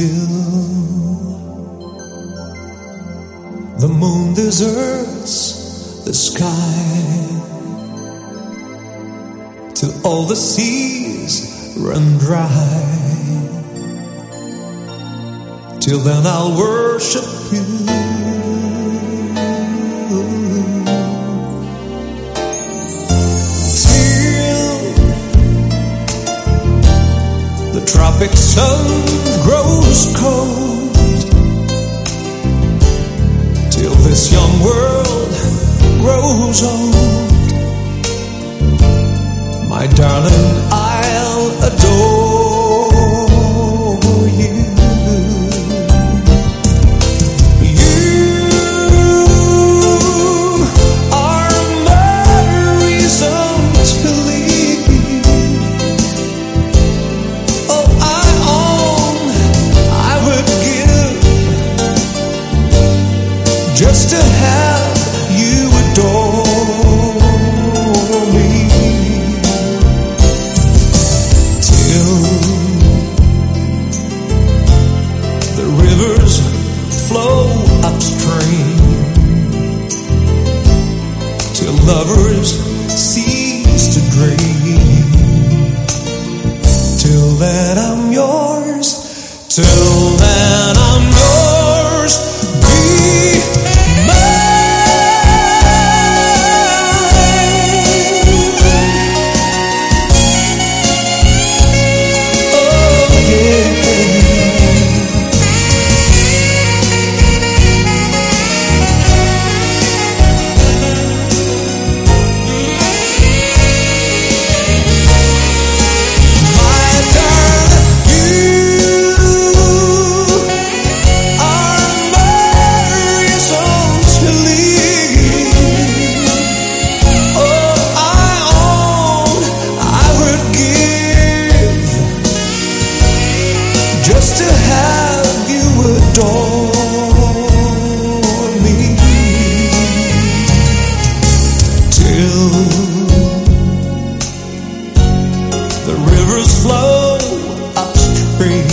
till the moon deserts the sky, till all the seas run dry. Till then I'll worship you. Till the tropic sun grows cold, till this young world grows old, my darling, I'll adore you. Just to have you adore me, till the rivers flow upstream, till lovers cease to dream. Till then I'm yours, till then I'm yours. Just to have you adore me, till the rivers flow upstream,